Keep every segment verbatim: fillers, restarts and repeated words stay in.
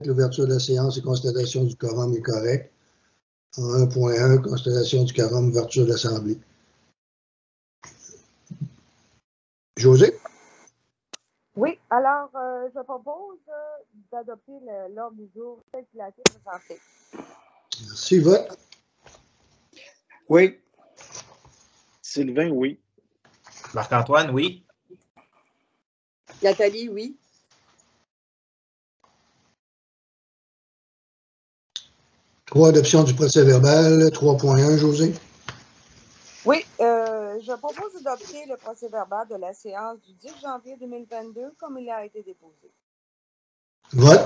l'ouverture de la séance et constatation du quorum est correcte. En un point un, constatation du quorum, ouverture de l'Assemblée. José? Oui, alors, euh, je propose euh, d'adopter l'ordre du jour tel qu'il a été présenté. Merci. Vote? Oui. Sylvain, oui. Marc-Antoine, oui. Nathalie, oui. Trois, adoption du procès-verbal. trois point un, José? Oui, euh, je propose d'adopter le procès-verbal de la séance du dix janvier deux mille vingt-deux comme il a été déposé. Vote?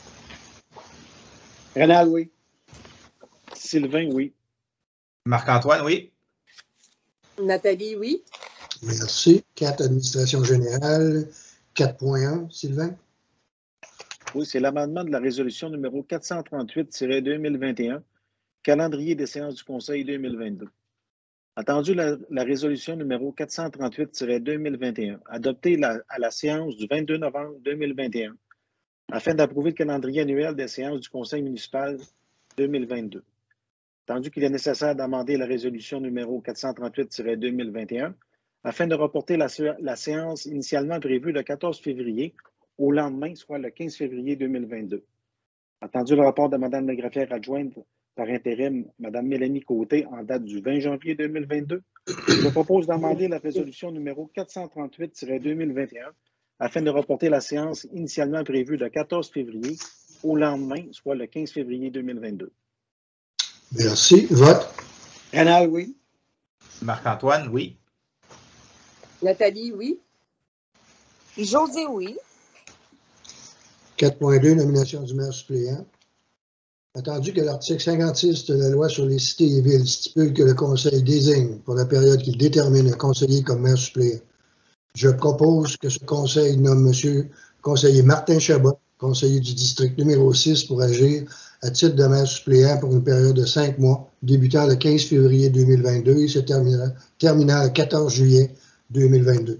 Rénal, oui. Sylvain, oui. Marc-Antoine, oui. Nathalie, oui. Merci. quatre, administration générale. quatre point un, Sylvain? Oui, c'est l'amendement de la résolution numéro quatre cent trente-huit tiret deux mille vingt et un, calendrier des séances du Conseil deux mille vingt-deux. Attendu la, la résolution numéro quatre cent trente-huit tiret deux mille vingt et un, adoptée la, à la séance du vingt-deux novembre deux mille vingt et un, afin d'approuver le calendrier annuel des séances du Conseil municipal deux mille vingt-deux. Attendu qu'il est nécessaire d'amender la résolution numéro quatre cent trente-huit tiret deux mille vingt et un, afin de reporter la, la séance initialement prévue le quatorze février au lendemain, soit le quinze février deux mille vingt-deux. Attendu le rapport de Mme la greffière adjointe par intérim, Mme Mélanie Côté, en date du vingt janvier deux mille vingt-deux, je propose d'amender la résolution numéro quatre cent trente-huit tiret deux mille vingt et un afin de reporter la séance initialement prévue le quatorze février au lendemain, soit le quinze février deux mille vingt-deux. Merci. Vote? Rénal, oui. Marc-Antoine, oui. Nathalie, oui. José, oui. quatre point deux, nomination du maire suppléant. Attendu que l'article cinquante-six de la loi sur les cités et villes stipule que le Conseil désigne, pour la période qu'il détermine, un conseiller comme maire suppléant, je propose que ce Conseil nomme M. conseiller Martin Chabot, conseiller du district numéro six, pour agir à titre de maire suppléant pour une période de cinq mois, débutant le quinze février deux mille vingt-deux et se terminant, terminant le quatorze juillet deux mille vingt-deux.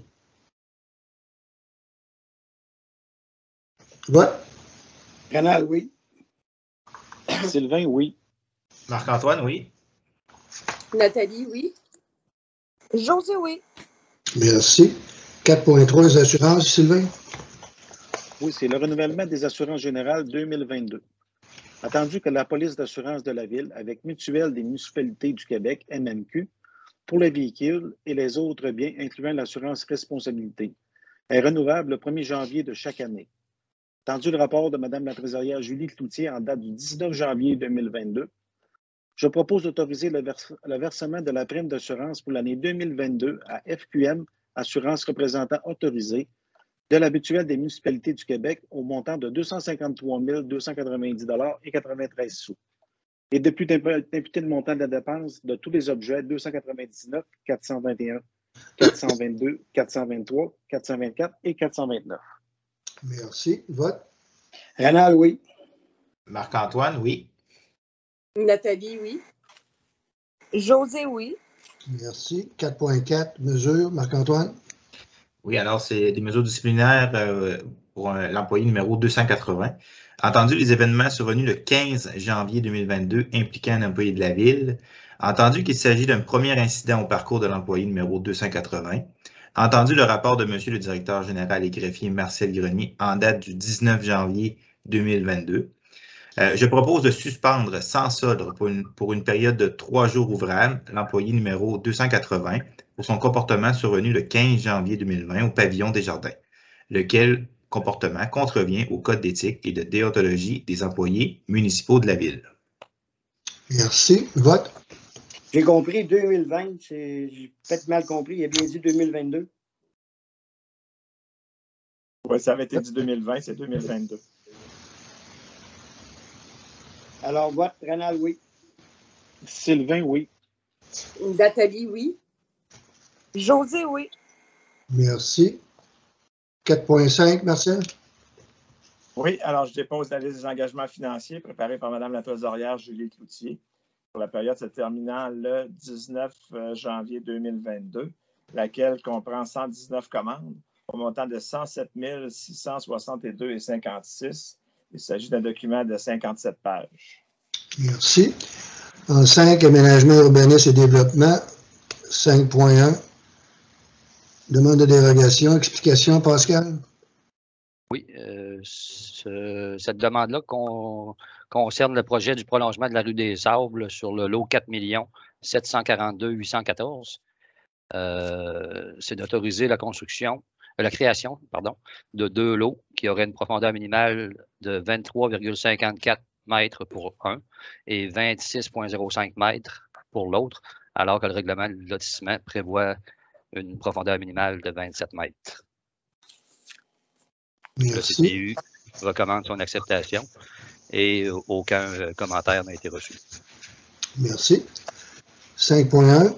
Vote? Rénal, oui. Sylvain, oui. Marc-Antoine, oui. Nathalie, oui. José, oui. Merci. quatre point trois, les assurances, Sylvain? Oui, c'est le renouvellement des assurances générales deux mille vingt-deux. Attendu que la police d'assurance de la Ville, avec Mutuelle des municipalités du Québec, M M Q, pour les véhicules et les autres biens, incluant l'assurance responsabilité, est renouvelable le premier janvier de chaque année. Attendu le rapport de Mme la trésorière Julie Cloutier en date du dix-neuf janvier deux mille vingt-deux, je propose d'autoriser le, vers le versement de la prime d'assurance pour l'année deux mille vingt-deux à F Q M, assurance représentant autorisé, de la mutuelle des municipalités du Québec au montant de deux cent cinquante-trois mille deux cent quatre-vingt-dix dollars et quatre-vingt-treize sous. Et de plus d'imputer le montant de la dépense de tous les objets deux cent quatre-vingt-dix-neuf, quatre cent vingt et un, quatre cent vingt-deux, quatre cent vingt-trois, quatre cent vingt-quatre et quatre cent vingt-neuf. Merci. Vote? Rénal, oui. Marc-Antoine, oui. Nathalie, oui. José, oui. Merci. quatre point quatre, mesures. Marc-Antoine? Oui, alors c'est des mesures disciplinaires euh, pour l'employé numéro deux cent quatre-vingts. Entendu les événements survenus le quinze janvier deux mille vingt-deux impliquant un employé de la Ville. Entendu qu'il s'agit d'un premier incident au parcours de l'employé numéro deux cent quatre-vingts. Entendu le rapport de M. le directeur général et greffier Marcel Grenier en date du dix-neuf janvier deux mille vingt-deux. Euh, je propose de suspendre sans solde pour une, pour une période de trois jours ouvrables l'employé numéro deux cent quatre-vingts pour son comportement survenu le quinze janvier deux mille vingt au pavillon Desjardins, lequel comportement contrevient au code d'éthique et de déontologie des employés municipaux de la Ville. Merci. Vote? J'ai compris deux mille vingt, j'ai peut-être mal compris, il a bien dit deux mille vingt-deux. Oui, ça avait été dit deux mille vingt, c'est deux mille vingt-deux. Alors, vote, Rénal, oui. Sylvain, oui. Nathalie, oui. José, oui. Merci. quatre point cinq, Marcel? Oui, alors je dépose la liste des engagements financiers préparée par Mme la trésorière Julie Cloutier pour la période se terminant le dix-neuf janvier deux mille vingt-deux, laquelle comprend cent dix-neuf commandes au montant de cent sept mille six cent soixante-deux virgule cinquante-six Il s'agit d'un document de cinquante-sept pages. Merci. En cinq, aménagement, urbanisme et développement. cinq point un. Demande de dérogation. Explication, Pascal? Oui, euh, ce, cette demande-là con, concerne le projet du prolongement de la rue des Sables sur le lot quatre millions sept cent quarante-deux mille huit cent quatorze. Euh, c'est d'autoriser la construction, euh, la création, pardon, de deux lots qui auraient une profondeur minimale de vingt-trois virgule cinquante-quatre mètres pour un et vingt-six virgule zéro cinq mètres pour l'autre, alors que le règlement de lotissement prévoit une profondeur minimale de vingt-sept mètres. Merci. Le C P U recommande son acceptation et aucun euh, commentaire n'a été reçu. Merci. cinq point un.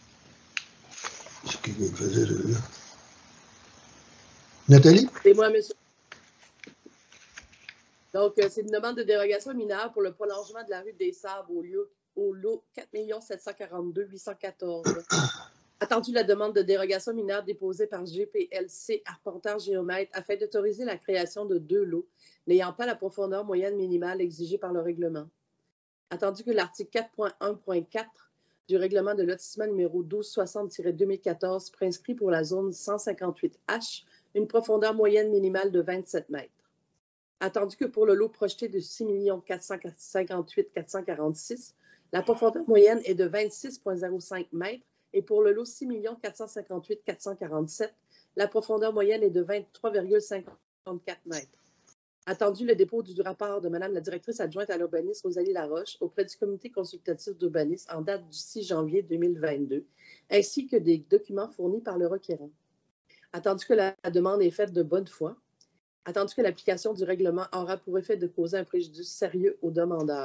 Nathalie? C'est moi, monsieur. Donc, euh, c'est une demande de dérogation mineure pour le prolongement de la rue des Sables au, lieu, au lot quatre millions sept cent quarante-deux mille huit cent quatorze. Attendu la demande de dérogation mineure déposée par G P L C Arpenteur Géomètre afin d'autoriser la création de deux lots n'ayant pas la profondeur moyenne minimale exigée par le règlement. Attendu que l'article quatre point un point quatre du règlement de lotissement numéro douze soixante tiret deux mille quatorze prescrit pour la zone cent cinquante-huit H une profondeur moyenne minimale de vingt-sept mètres. Attendu que pour le lot projeté de six millions quatre cent cinquante-huit mille quatre cent quarante-six, la profondeur moyenne est de vingt-six virgule zéro cinq mètres et pour le lot six millions quatre cent cinquante-huit mille quatre cent quarante-sept, la profondeur moyenne est de vingt-trois virgule cinquante-quatre mètres. Attendu le dépôt du rapport de Mme la directrice adjointe à l'urbanisme Rosalie Laroche auprès du comité consultatif d'urbanisme en date du six janvier deux mille vingt-deux, ainsi que des documents fournis par le requérant. Attendu que la demande est faite de bonne foi, attendu que l'application du règlement aura pour effet de causer un préjudice sérieux aux demandeurs.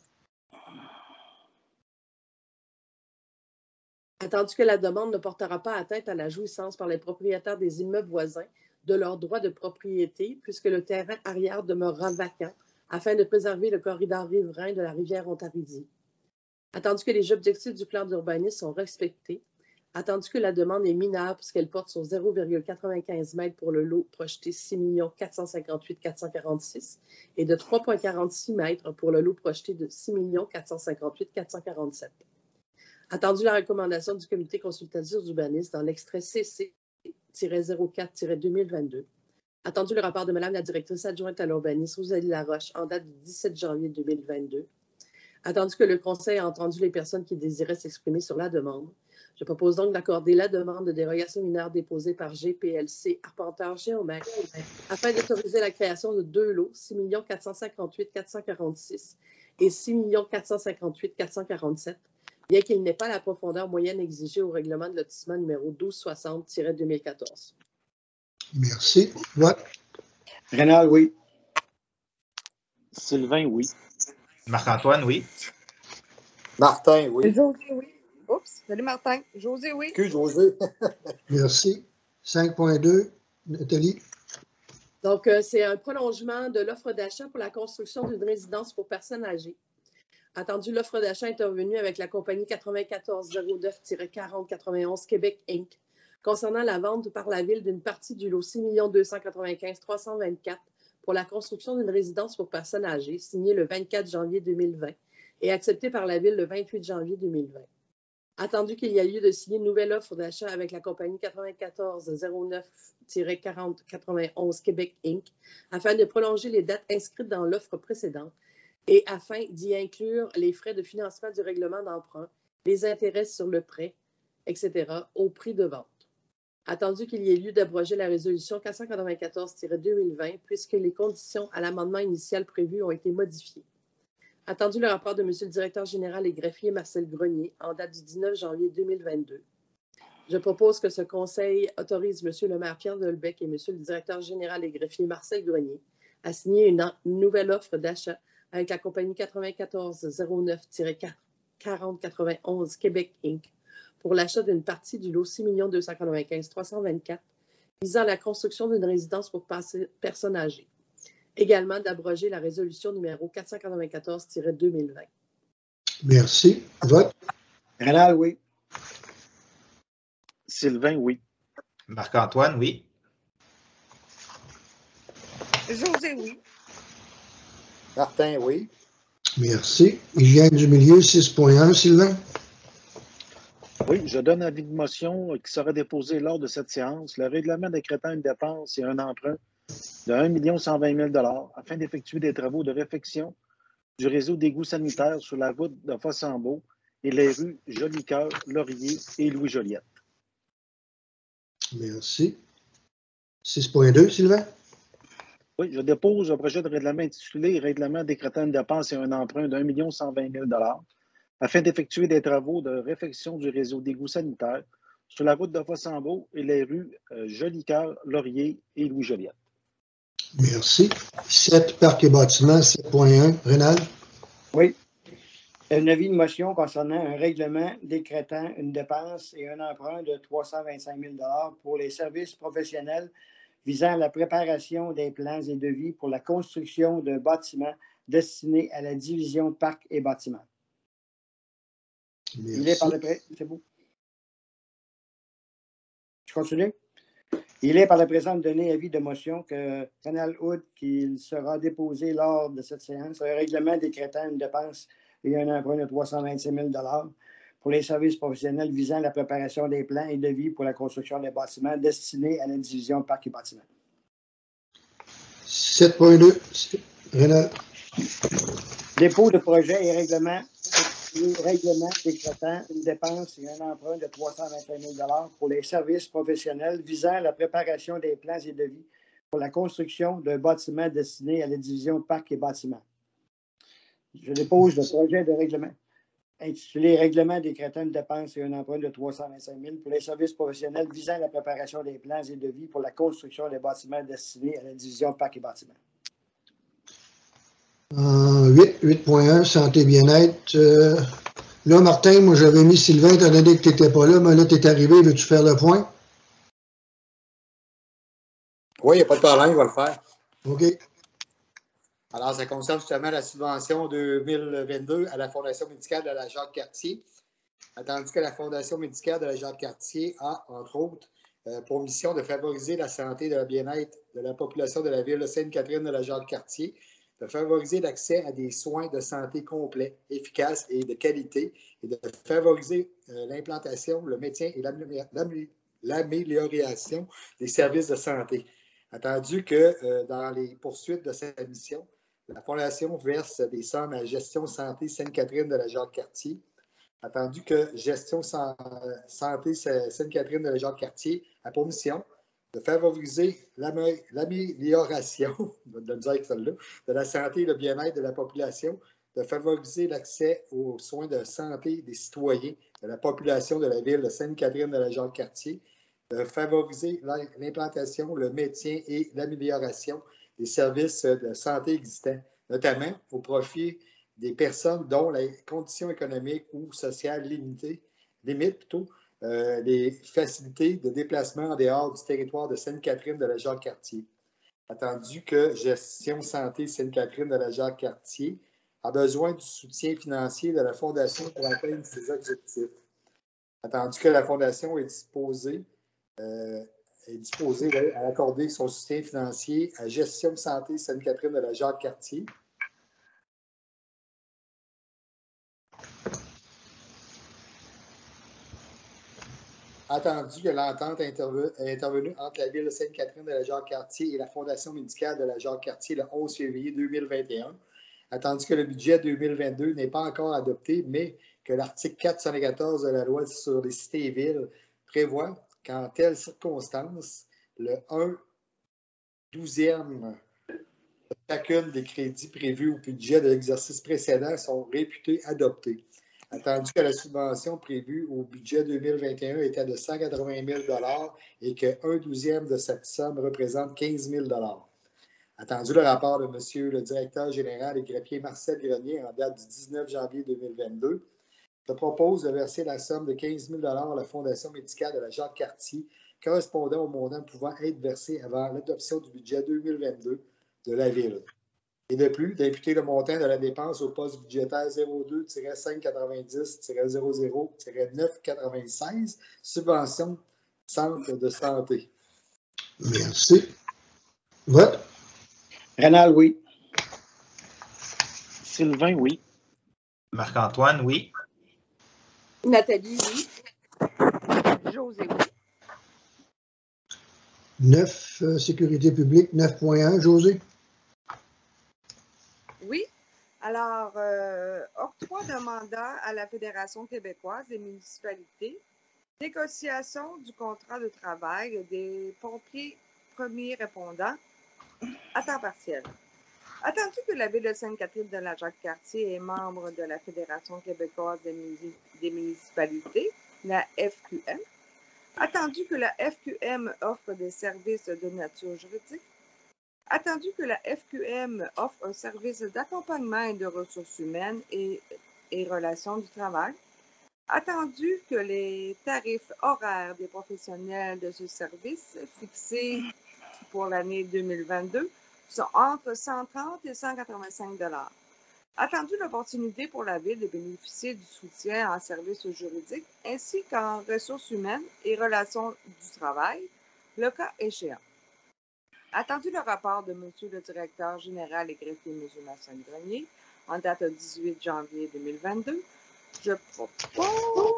Attendu que la demande ne portera pas atteinte à la jouissance par les propriétaires des immeubles voisins de leurs droits de propriété, puisque le terrain arrière demeurera vacant afin de préserver le corridor riverain de la rivière Ontaridie. Attendu que les objectifs du plan d'urbanisme sont respectés, attendu que la demande est mineure puisqu'elle porte sur zéro virgule quatre-vingt-quinze mètres pour le lot projeté six millions quatre cent cinquante-huit mille quatre cent quarante-six et de trois virgule quarante-six mètres pour le lot projeté de six millions quatre cent cinquante-huit mille quatre cent quarante-sept. Attendu la recommandation du comité consultatif d'urbanisme dans l'extrait C C zéro quatre deux mille vingt-deux. Attendu le rapport de Mme la directrice adjointe à l'urbanisme Rosalie Laroche en date du dix-sept janvier deux mille vingt-deux. Attendu que le Conseil a entendu les personnes qui désiraient s'exprimer sur la demande. Je propose donc d'accorder la demande de dérogation mineure déposée par G P L C Arpenteur Géomètre afin d'autoriser la création de deux lots, six millions quatre cent cinquante-huit mille quatre cent quarante-six et six millions quatre cent cinquante-huit mille quatre cent quarante-sept, bien qu'il n'ait pas la profondeur moyenne exigée au règlement de lotissement numéro douze soixante tiret deux mille quatorze. Merci. Vote. Rénal, oui. Sylvain, oui. Marc-Antoine, oui. Martin, oui. José, oui. Oups, salut Martin. José, oui. Que José. Merci. cinq point deux, Nathalie. Donc, euh, c'est un prolongement de l'offre d'achat pour la construction d'une résidence pour personnes âgées. Attendu, l'offre d'achat intervenue avec la compagnie quatre-vingt-quatorze zéro neuf quarante quatre-vingt-onze Québec Incorporée concernant la vente par la Ville d'une partie du lot six millions deux cent quatre-vingt-quinze mille trois cent vingt-quatre pour la construction d'une résidence pour personnes âgées, signée le vingt-quatre janvier deux mille vingt et acceptée par la Ville le vingt-huit janvier deux mille vingt. Attendu qu'il y a lieu de signer une nouvelle offre d'achat avec la compagnie quatre-vingt-quatorze zéro neuf quarante quatre-vingt-onze Québec Incorporée afin de prolonger les dates inscrites dans l'offre précédente et afin d'y inclure les frais de financement du règlement d'emprunt, les intérêts sur le prêt, et cetera, au prix de vente. Attendu qu'il y ait lieu d'abroger la résolution quatre cent quatre-vingt-quatorze tiret deux mille vingt puisque les conditions à l'amendement initial prévu ont été modifiées. Attendu le rapport de M. le directeur général et greffier Marcel Grenier en date du dix-neuf janvier deux mille vingt-deux. Je propose que ce conseil autorise M. le maire Pierre Delbecq et M. le directeur général et greffier Marcel Grenier à signer une, une nouvelle offre d'achat avec la compagnie quatre-vingt-quatorze zéro neuf quarante quatre-vingt-onze Québec Incorporée pour l'achat d'une partie du lot six millions deux cent quatre-vingt-quinze mille trois cent vingt-quatre visant à la construction d'une résidence pour personnes âgées. Également d'abroger la résolution numéro quatre cent quatre-vingt-quatorze tiret deux mille vingt. Merci. Vote. Rénal, oui. Sylvain, oui. Marc-Antoine, oui. José, oui. Martin, oui. Merci. Hygiène du milieu, six point un, Sylvain? Oui, je donne avis de motion qui sera déposé lors de cette séance. Le règlement décrétant une dépense et un emprunt de un million cent vingt mille dollars afin d'effectuer des travaux de réfection du réseau d'égouts sanitaires sur la route de Fossambeau et les rues Jolicoeur, Laurier et Louis-Joliette. Merci. six point deux, Sylvain? Oui, je dépose un projet de règlement intitulé « Règlement décrétant une dépense et un emprunt d'un million cent vingt mille dollars afin d'effectuer des travaux de réfection du réseau d'égouts sanitaires sur la route de Fossambeau et les rues euh, Jolicoeur, Laurier et Louis-Joliette. » Merci. sept, Parcs et bâtiments, sept point un. Rénal? Oui. Un avis de motion concernant un règlement décrétant une dépense et un emprunt de trois cent vingt-cinq mille dollars pour les services professionnels visant la préparation des plans et devis pour la construction d'un bâtiment destiné à la division de parcs et bâtiments. Merci. Il est par le pré... C'est beau. Je continue? Il est par la présente donné avis de motion que Rénal Hood, qu'il sera déposé lors de cette séance, un règlement décrétant une dépense et un emprunt de trois cent vingt-cinq mille dollars pour les services professionnels visant la préparation des plans et devis pour la construction des bâtiments destinés à la division de parcs et bâtiments. sept point deux. Rénal? Dépôt de projet et règlement, règlement décrétant une dépense et un emprunt de trois cent vingt-cinq mille dollars pour les services professionnels visant la préparation des plans et devis pour la construction d'un bâtiment destiné à la division de parcs et bâtiments. Je dépose le projet de règlement intitulé « Règlement décrétant une dépense et un emprunt de trois cent vingt-cinq mille pour les services professionnels visant la préparation des plans et devis pour la construction des bâtiments destinés à la division de parcs et bâtiments. Euh, huit, huit point un, santé bien-être. Euh, là, Martin, moi j'avais mis Sylvain, étant donné que tu n'étais pas là, mais là tu es arrivé, veux-tu faire le point? Oui, il n'y a pas de problème, il va le faire. OK. Alors, ça concerne justement la subvention deux mille vingt-deux à la Fondation médicale de la Jacques-Cartier. Attendu que la Fondation médicale de la Jacques-Cartier a, entre autres, euh, pour mission de favoriser la santé et le bien-être de la population de la ville de Sainte-Catherine de la Jacques-Cartier, de favoriser l'accès à des soins de santé complets, efficaces et de qualité, et de favoriser euh, l'implantation, le maintien et l'amélioration des services de santé. Attendu que euh, dans les poursuites de cette mission, la Fondation verse des sommes à Gestion Santé Sainte-Catherine de la Jacques-Cartier. Attendu que Gestion Santé Sainte-Catherine de la Jacques-Cartier a pour mission de favoriser l'amélioration de, de la santé et le bien-être de la population, de favoriser l'accès aux soins de santé des citoyens de la population de la ville de Sainte-Catherine de la Jacques-Cartier, de favoriser l'implantation, le maintien et l'amélioration des services de santé existants, notamment au profit des personnes dont les conditions économiques ou sociales limitées, limitent plutôt euh, les facilités de déplacement en dehors du territoire de Sainte-Catherine de la Jacques-Cartier. Attendu que Gestion Santé Sainte-Catherine de la Jacques-Cartier a besoin du soutien financier de la Fondation pour atteindre ses objectifs. Attendu que la Fondation est disposée euh, est disposé à accorder son soutien financier à Gestion Santé Sainte-Catherine de la Jacques-Cartier. Attendu que l'entente est intervenue entre la Ville de Sainte-Catherine de la Jacques-Cartier et la Fondation médicale de la Jacques-Cartier le onze février deux mille vingt et un. Attendu que le budget deux mille vingt-deux n'est pas encore adopté, mais que l'article quatre cent quatorze de la loi sur les cités et villes prévoit qu'en telles circonstances, le un douzième de chacune des crédits prévus au budget de l'exercice précédent sont réputés adoptés. Attendu que la subvention prévue au budget deux mille vingt et un était de cent quatre-vingt mille dollars et que un douzième de cette somme représente quinze mille dollars. Attendu le rapport de M. le directeur général et greffier Marcel Grenier en date du dix-neuf janvier deux mille vingt-deux, je propose de verser la somme de quinze mille dollars à la Fondation médicale de la Jacques-Cartier, correspondant au montant pouvant être versé avant l'adoption du budget deux mille vingt-deux de la Ville. Et de plus, d'imputer le montant de la dépense au poste budgétaire zéro deux cinq cent quatre-vingt-dix zéro zéro neuf cent quatre-vingt-seize, subvention centre de santé. Merci. Vote. Rénal, oui. Sylvain, oui. Marc-Antoine, oui. Nathalie, oui. José, oui. neuf, euh, sécurité publique, neuf point un, José. Oui. Alors, euh, octroi de mandat à la Fédération québécoise des municipalités, négociation du contrat de travail des pompiers premiers répondants à temps partiel. Attendu que la Ville de Sainte-Catherine de la Jacques-Cartier est membre de la Fédération québécoise des, munici- des municipalités, la F Q M, attendu que la F Q M offre des services de nature juridique, attendu que la F Q M offre un service d'accompagnement et de ressources humaines et, et relations du travail, attendu que les tarifs horaires des professionnels de ce service fixés pour l'année deux mille vingt-deux sont entre cent trente et cent quatre-vingt-cinq dollars. Attendu l'opportunité pour la Ville de bénéficier du soutien en services juridiques ainsi qu'en ressources humaines et relations du travail, le cas échéant. Attendu le rapport de M. le directeur général et greffier M. Masson-Grenier en date du dix-huit janvier deux mille vingt-deux, je propose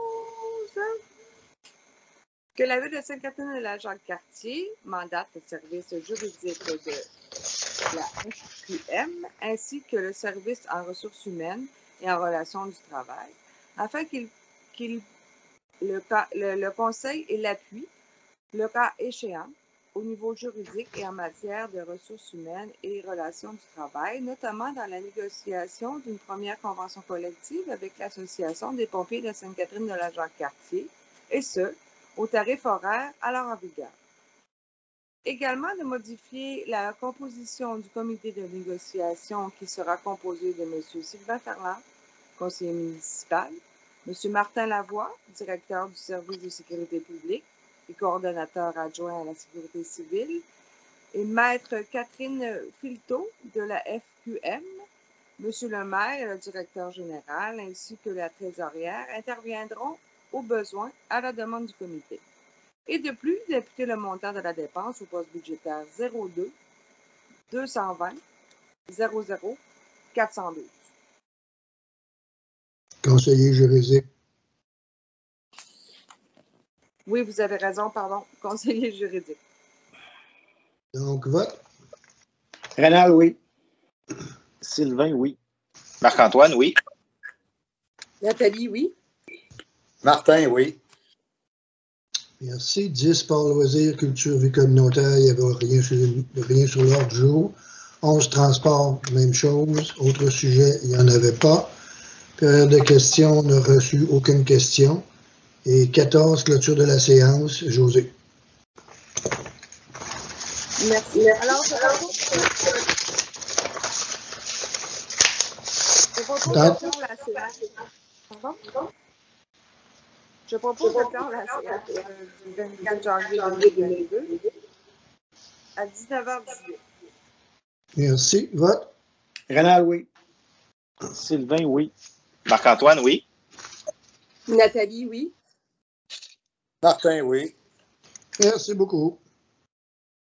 que la Ville de Sainte-Catherine de la Jacques-Cartier mandate le service juridique de la F Q M ainsi que le service en ressources humaines et en relations du travail afin qu'il qu'il le, le, le conseil et l'appui, le cas échéant, au niveau juridique et en matière de ressources humaines et relations du travail, notamment dans la négociation d'une première convention collective avec l'Association des pompiers de Sainte-Catherine de la Jacques-Cartier, et ce, au tarif horaire alors en vigueur. Également de modifier la composition du comité de négociation qui sera composé de M. Sylvain Ferland, conseiller municipal, M. Martin Lavoie, directeur du service de sécurité publique et coordonnateur adjoint à la sécurité civile, et Maître Catherine Filteau de la F Q M, M. le maire, le directeur général, ainsi que la trésorière interviendront au besoin à la demande du comité. Et de plus, d'imputer le montant de la dépense au poste budgétaire zéro deux deux cent vingt zéro zéro quatre cent douze. Conseiller juridique. Oui, vous avez raison, pardon. Conseiller juridique. Donc, vote. Rénal, oui. Sylvain, oui. Marc-Antoine, oui. Nathalie, oui. Martin, oui. Merci. dix, sport, loisirs, culture, vie communautaire, il n'y avait rien sur, rien sur l'ordre du jour. onze, transport, même chose. Autre sujet, il n'y en avait pas. Période de questions, on n'a reçu aucune question. Et quatorze, clôture de la séance. José. Merci. Alors, je propose je propose de clore la séance. Pardon? Je propose de clore la séance du vingt-quatre janvier deux mille vingt-deux à dix-neuf heures dix-huit. Merci. Vote. Rénal, oui. Sylvain, oui. Marc-Antoine, oui. Nathalie, oui. Martin, oui. Merci beaucoup.